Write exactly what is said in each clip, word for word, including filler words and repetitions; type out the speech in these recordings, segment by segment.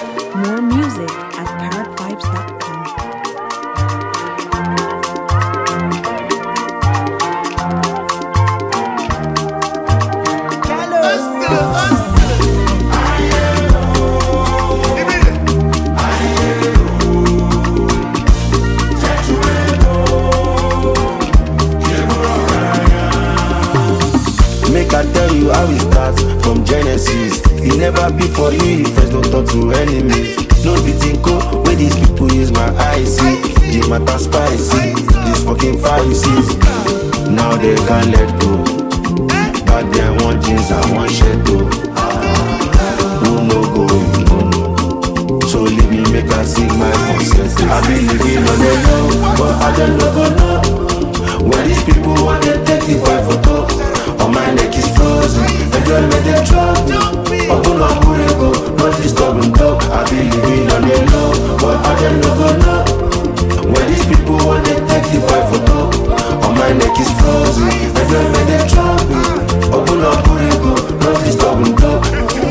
More music at parrot vibes dot com. Make I tell you how it starts from Genesis. It never be for you if first don't talk to enemies. No be tinko, where these people use my eyes see. The matter spicy, these fucking Pharisees. Now they can't let go. Back then one jeans and one shirt though. Who no go, you no know. So leave me make I sing my conscience. I be living on the low, but I don't know go know. When these people want to take the boy photo. My neck is frozen, and don't let them trouble. Open up, go, not disturbing dog. I be living on the low, but I don't know go know. When these people want to take the boy photo, oh my neck is frozen, and don't let them trouble. Open up, go, not disturbing dog.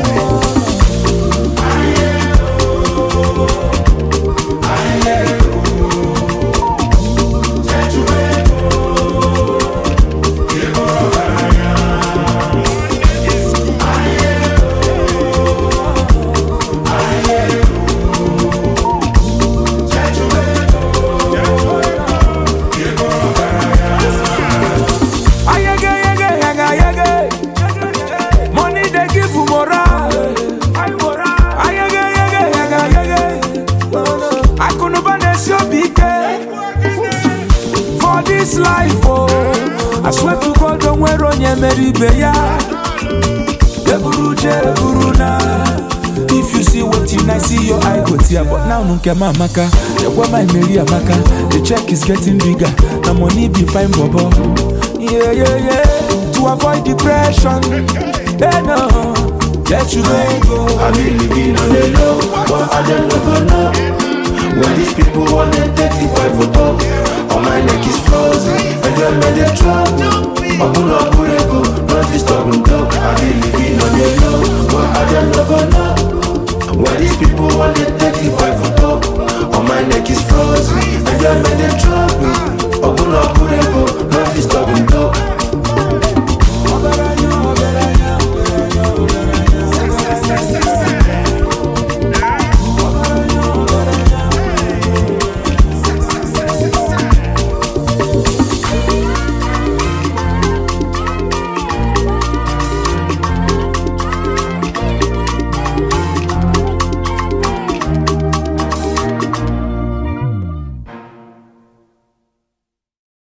This life, oh, I swear to God, don't wear on your merry beya. If you see what you I see your eye go tear. But now no care maka, the one my Mary Amaka. The check is getting bigger, the money be fine, bobo. Yeah, yeah, yeah. To avoid depression, hey no, let you go. I be living on the low, but I don't know go know. When these people want to take the boy photo, all my neck is frozen, and don't let them trouble. Open up, go, not disturbing dog. I be living on the low, but I don't know go know. When these people want to take the boy photo, all my neck is frozen, and don't let them trouble.